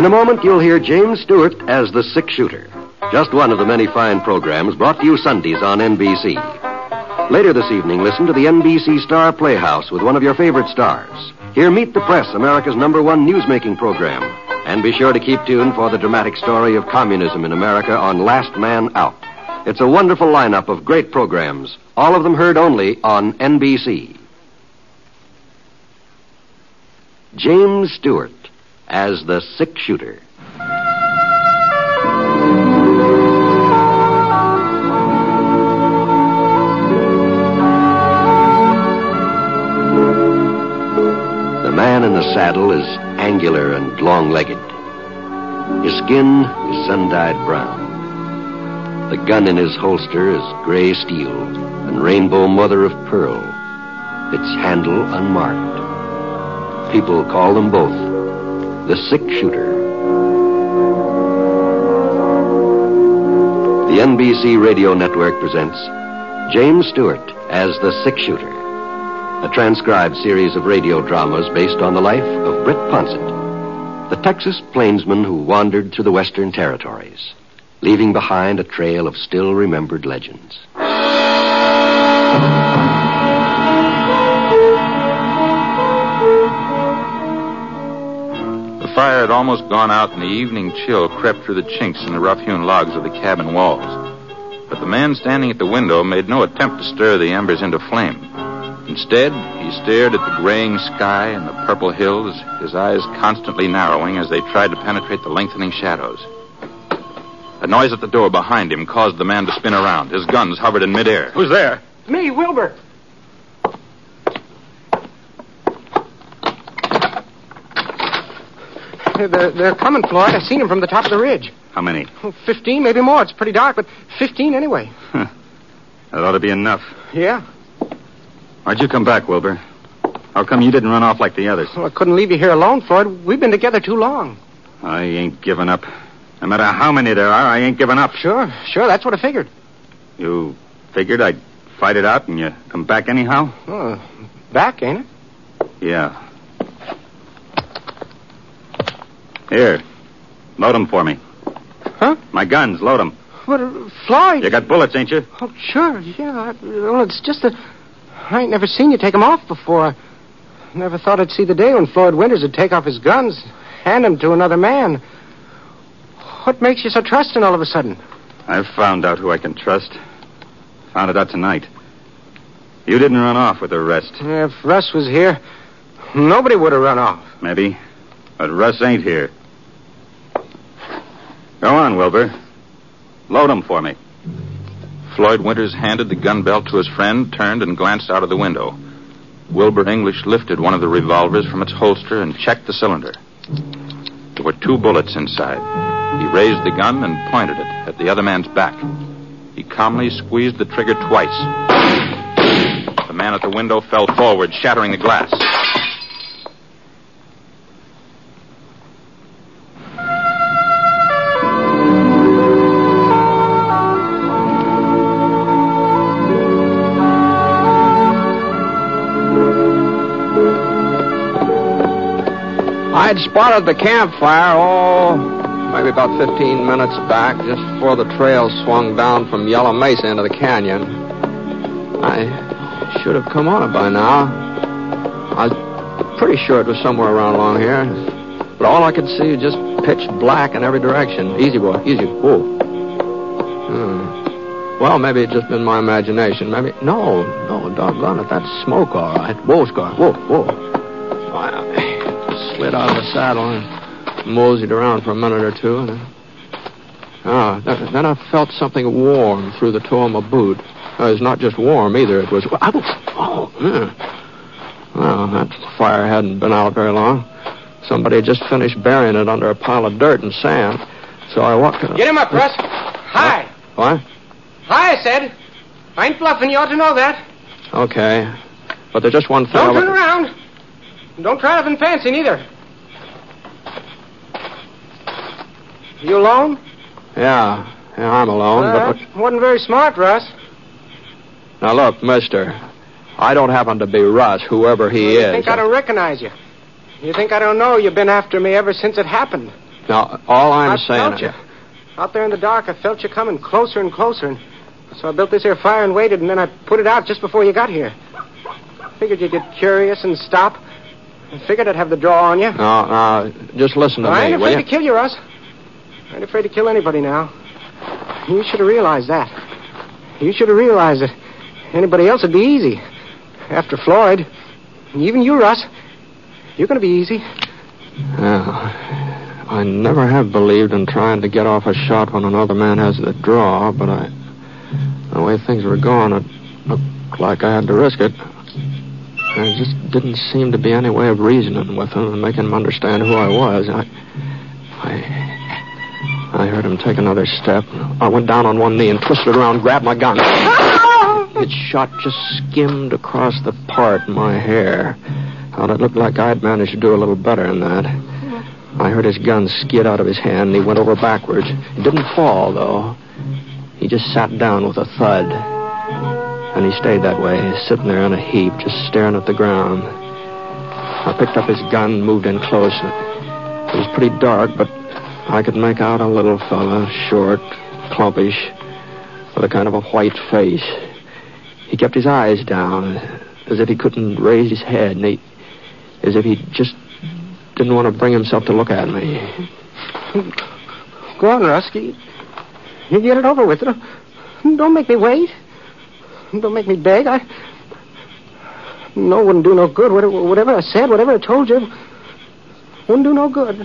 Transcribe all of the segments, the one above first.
In a moment, you'll hear James Stewart as the six-shooter. Just one of the many fine programs brought to you Sundays on NBC. Later this evening, listen to the NBC Star Playhouse with one of your favorite stars. Hear Meet the Press, America's #1 newsmaking program. And be sure to keep tuned for the dramatic story of communism in America on Last Man Out. It's a wonderful lineup of great programs, all of them heard only on NBC. James Stewart as the six-shooter. The man in the saddle is angular and long-legged. His skin is sun-dyed brown. The gun in his holster is gray steel and rainbow mother of pearl, its handle unmarked. People call them both the six-shooter. The NBC Radio Network presents James Stewart as the six-shooter, a transcribed series of radio dramas based on the life of Britt Ponsett, the Texas plainsman who wandered through the Western Territories, leaving behind a trail of still-remembered legends. The fire had almost gone out, and the evening chill crept through the chinks in the rough-hewn logs of the cabin walls. But the man standing at the window made no attempt to stir the embers into flame. Instead, he stared at the graying sky and the purple hills, his eyes constantly narrowing as they tried to penetrate the lengthening shadows. A noise at the door behind him caused the man to spin around. His guns hovered in midair. Who's there? Me, Wilbur. They're coming, Floyd. I've seen them from the top of the ridge. How many? 15, maybe more. It's pretty dark, but 15 anyway. That ought to be enough. Yeah? Why'd you come back, Wilbur? How come you didn't run off like the others? Well, I couldn't leave you here alone, Floyd. We've been together too long. I ain't giving up. No matter how many there are, I ain't giving up. Sure. That's what I figured. You figured I'd fight it out and you come back anyhow? Oh, back, ain't it? Yeah. Here. Load 'em for me. Huh? My guns, load 'em. What, Floyd? You got bullets, ain't you? Oh, sure, yeah. Well, it's just that I ain't never seen you take 'em off before. I never thought I'd see the day when Floyd Winters would take off his guns, hand them to another man. What makes you so trusting all of a sudden? I've found out who I can trust. Found it out tonight. You didn't run off with the rest. Yeah, if Russ was here, nobody would have run off. Maybe. But Russ ain't here. Go on, Wilbur. Load 'em for me. Floyd Winters handed the gun belt to his friend, turned, and glanced out of the window. Wilbur English lifted one of the revolvers from its holster and checked the cylinder. There were 2 bullets inside. He raised the gun and pointed it at the other man's back. He calmly squeezed the trigger twice. The man at the window fell forward, shattering the glass. I'd spotted the campfire, maybe about 15 minutes back, just before the trail swung down from Yellow Mesa into the canyon. I should have come on it by now. I was pretty sure it was somewhere around along here. But all I could see was just pitch black in every direction. Easy, boy, easy. Whoa. Well, maybe it's just been my imagination. Maybe... No, doggone it. That's smoke, all right. Whoa, Scar. Whoa. Slid out of the saddle and moseyed around for a minute or two. And then I felt something warm through the toe of my boot. It was not just warm either. It was... Well, that fire hadn't been out very long. Somebody had just finished burying it under a pile of dirt and sand. So I walked... Get him up, Russ. Hi. What? Hi, I said. I ain't bluffing. You ought to know that. Okay. But there's just one thing... Don't turn around. Don't try nothing fancy, neither. You alone? Yeah, I'm alone. But wasn't very smart, Russ. Now, look, mister, I don't happen to be Russ, whoever he is. You think I don't recognize you? You think I don't know you've been after me ever since it happened? Now, all I'm saying... I felt you. Out there in the dark, I felt you coming closer and closer. And so I built this here fire and waited, and then I put it out just before you got here. Figured you'd get curious and stop. I figured I'd have the draw on you. No, just listen to me, I ain't will afraid you? to kill you, Russ. I ain't afraid to kill anybody now. You should have realized that. You should have realized that anybody else would be easy. After Floyd, even you, Russ, you're going to be easy. Yeah. I never have believed in trying to get off a shot when another man has the draw, but the way things were going, it looked like I had to risk it. There just didn't seem to be any way of reasoning with him and making him understand who I was. I heard him take another step. I went down on one knee and twisted around, grabbed my gun. Its shot just skimmed across the part in my hair. Thought it looked like I'd managed to do a little better than that. I heard his gun skid out of his hand, and he went over backwards. He didn't fall, though. He just sat down with a thud. And he stayed that way, sitting there in a heap, just staring at the ground. I picked up his gun and moved in close. It was pretty dark, but I could make out a little fella, short, clumpish, with a kind of a white face. He kept his eyes down, as if he couldn't raise his head, and as if he just didn't want to bring himself to look at me. Go on, Rusky. You get it over with. Don't make me wait. Don't make me beg. No, wouldn't do no good. Whatever I said, whatever I told you, wouldn't do no good.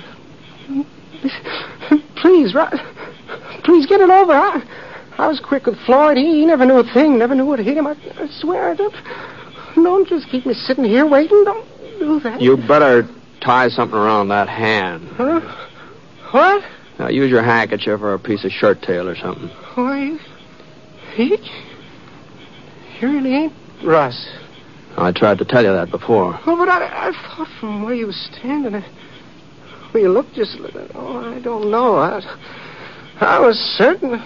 Please, please get it over. I was quick with Floyd. He never knew a thing, never knew what hit him. I swear. Don't just keep me sitting here waiting. Don't do that. You better tie something around that hand. Huh? What? Now, use your handkerchief or a piece of shirt tail or something. Why, you really ain't Russ. I tried to tell you that before. Oh, but I thought from where you was standing, where you looked just... Oh, I don't know. I was certain...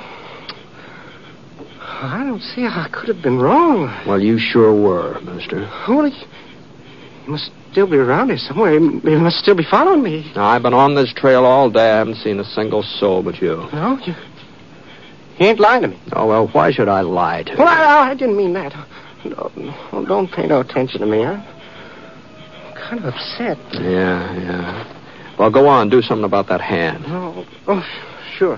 I don't see how I could have been wrong. Well, you sure were, mister. Well, he must still be around here somewhere. He must still be following me. Now, I've been on this trail all day. I haven't seen a single soul but you. No, you ain't lying to me. Oh, well, why should I lie to you? Well, I didn't mean that. No, don't pay no attention to me. I'm kind of upset. Yeah. Well, go on. Do something about that hand. Oh, sure.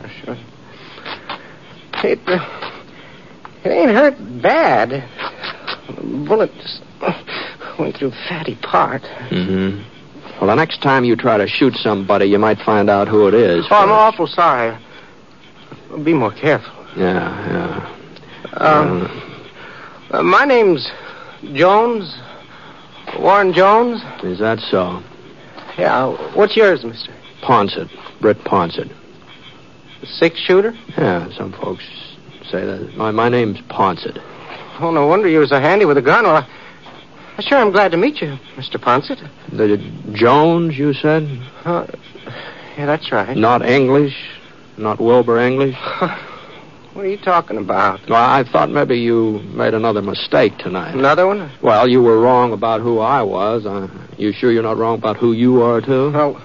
It ain't hurt bad. The bullet just went through a fatty part. Mm-hmm. Well, the next time you try to shoot somebody, you might find out who it is. Oh, I'm awful sorry. I'll be more careful. Yeah. My name's Jones. Warren Jones. Is that so? Yeah. What's yours, mister? Ponsett. Britt Ponsett. The six-shooter? Yeah, some folks say that. My name's Ponsett. Oh, no wonder you was so handy with a gun. Well, I sure am glad to meet you, Mr. Ponsett. The Jones, you said? Yeah, that's right. Not English? Not Wilbur English? What are you talking about? Well, I thought maybe you made another mistake tonight. Another one? Well, you were wrong about who I was. You sure you're not wrong about who you are, too? Well,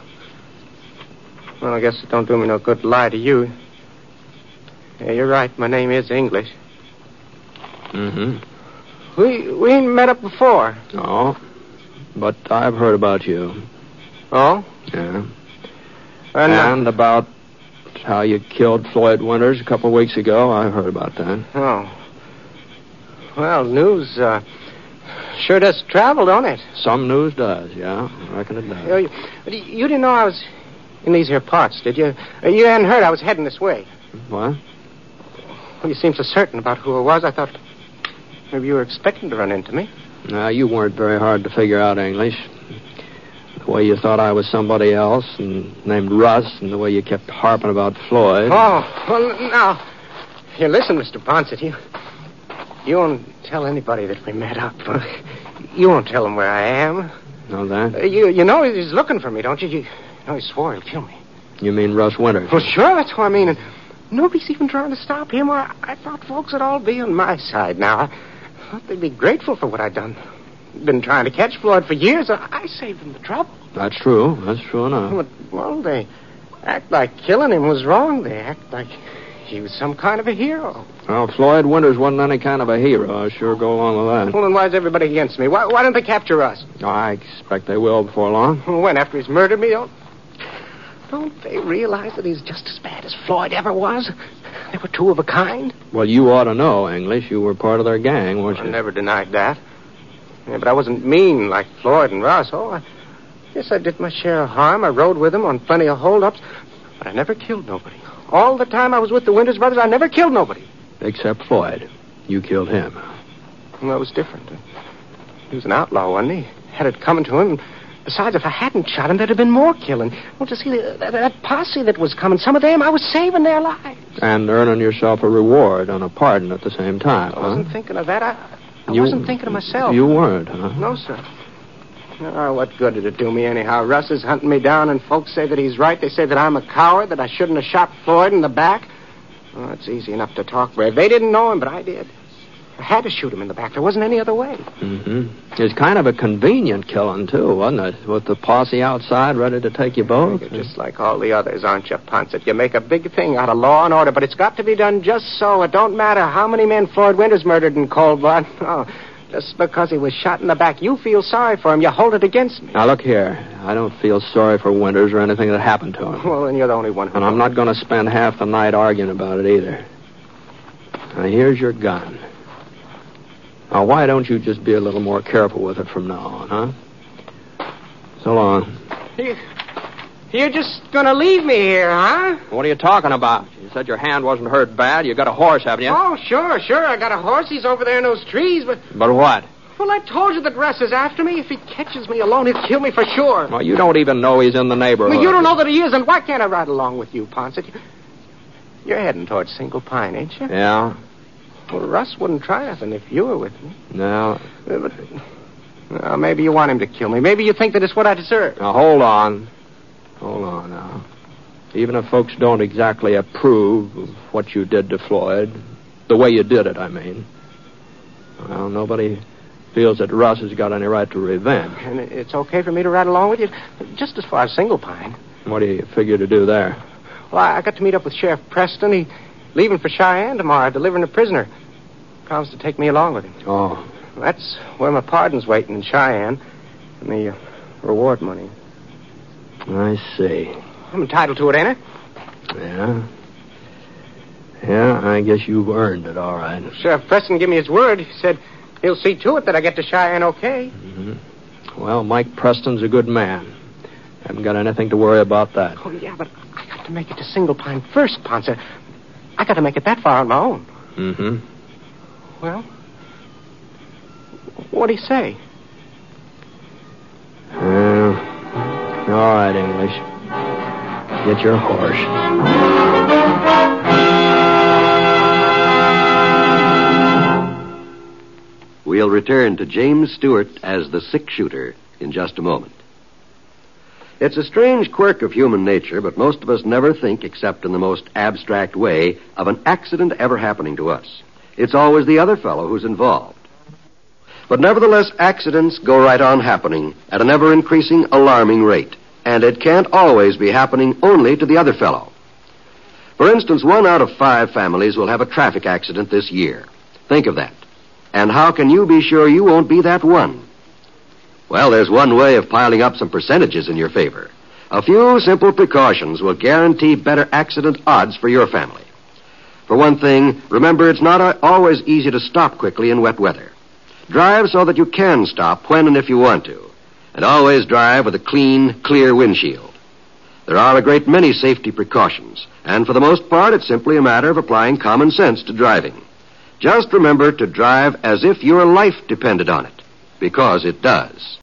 I guess it don't do me no good to lie to you. Yeah, you're right. My name is English. Mm-hmm. We ain't met up before. No, but I've heard about you. Oh? Yeah. And about how you killed Floyd Winters a couple of weeks ago. I heard about that. Oh. Well, news sure does travel, don't it? Some news does, yeah. I reckon it does. You didn't know I was in these here parts, did you? You hadn't heard I was heading this way. What? Well, you seemed so certain about who I was, I thought maybe you were expecting to run into me. No, you weren't very hard to figure out, English. The way you thought I was somebody else and named Russ, and the way you kept harping about Floyd. Oh, well, now, here, listen, Mr. Ponsett, you won't tell anybody that we met up. You won't tell them where I am. Know that? You know he's looking for me, don't you? You know he swore he'll kill me. You mean Russ Winters? Well, sure, that's what I mean. And nobody's even trying to stop him. I thought folks would all be on my side now. I thought they'd be grateful for what I'd done. Been trying to catch Floyd for years. I saved them the trouble. That's true. That's true enough. Well, they act like killing him was wrong. They act like he was some kind of a hero. Well, Floyd Winters wasn't any kind of a hero. I'll sure go along with that. Well, then why's everybody against me? Why don't they capture us? Oh, I expect they will before long. When, after he's murdered me? Don't they realize that he's just as bad as Floyd ever was? They were two of a kind. Well, you ought to know, English. You were part of their gang, weren't you? I never denied that. Yeah, but I wasn't mean like Floyd and Russ. I guess I did my share of harm. I rode with them on plenty of holdups, but I never killed nobody. All the time I was with the Winters brothers, I never killed nobody. Except Floyd. You killed him. Well, that was different. He was an outlaw, wasn't he? Had it coming to him. Besides, if I hadn't shot him, there'd have been more killing. Well, to see that posse that was coming, some of them, I was saving their lives. And earning yourself a reward and a pardon at the same time, I wasn't thinking of that. I wasn't thinking of myself. You weren't, huh? No, sir. Oh, what good did it do me anyhow? Russ is hunting me down, and folks say that he's right. They say that I'm a coward, that I shouldn't have shot Floyd in the back. Oh, it's easy enough to talk brave. They didn't know him, but I did. I had to shoot him in the back. There wasn't any other way. Mm-hmm. It's kind of a convenient killing, too, wasn't it? With the posse outside ready to take you both. You're just like all the others, aren't you, Ponset? You make a big thing out of law and order, but it's got to be done just so. It don't matter how many men Floyd Winters murdered in cold blood. Oh, just because he was shot in the back, you feel sorry for him. You hold it against me. Now, look here. I don't feel sorry for Winters or anything that happened to him. Well, then you're the only one who... And I'm not going to spend half the night arguing about it either. Now, here's your gun. Now, why don't you just be a little more careful with it from now on, huh? So long. You're just gonna leave me here, huh? What are you talking about? You said your hand wasn't hurt bad. You got a horse, haven't you? Oh, sure. I got a horse. He's over there in those trees, but... But what? Well, I told you that Russ is after me. If he catches me alone, he'll kill me for sure. Well, you don't even know he's in the neighborhood. Well, you don't know that he is, and why can't I ride along with you, Ponset? You're heading towards Single Pine, ain't you? Yeah. Well, Russ wouldn't try nothing if you were with me. No. But maybe you want him to kill me. Maybe you think that it's what I deserve. Now, hold on. Hold on now. Even if folks don't exactly approve of what you did to Floyd, the way you did it, I mean, well, nobody feels that Russ has got any right to revenge. And it's okay for me to ride along with you? Just as far as Single Pine. What do you figure to do there? Well, I got to meet up with Sheriff Preston. He's leaving for Cheyenne tomorrow, delivering a prisoner. Promised to take me along with him. Oh. That's where my pardon's waiting in Cheyenne. And the reward money. I see. I'm entitled to it, ain't I? Yeah. Yeah, I guess you've earned it, all right. Sheriff Preston gave me his word. He said he'll see to it that I get to Cheyenne okay. Mm-hmm. Well, Mike Preston's a good man. Haven't got anything to worry about that. Oh, yeah, but I got to make it to Single Pine first, Ponce. I got to make it that far on my own. Mm-hmm. Well, what'd he say? All right, English. Get your horse. We'll return to James Stewart as the six-shooter in just a moment. It's a strange quirk of human nature, but most of us never think, except in the most abstract way, of an accident ever happening to us. It's always the other fellow who's involved. But nevertheless, accidents go right on happening at an ever-increasing, alarming rate. And it can't always be happening only to the other fellow. For instance, 1 out of 5 families will have a traffic accident this year. Think of that. And how can you be sure you won't be that one? Well, there's one way of piling up some percentages in your favor. A few simple precautions will guarantee better accident odds for your family. For one thing, remember it's not always easy to stop quickly in wet weather. Drive so that you can stop when and if you want to. And always drive with a clean, clear windshield. There are a great many safety precautions, and for the most part, it's simply a matter of applying common sense to driving. Just remember to drive as if your life depended on it, because it does.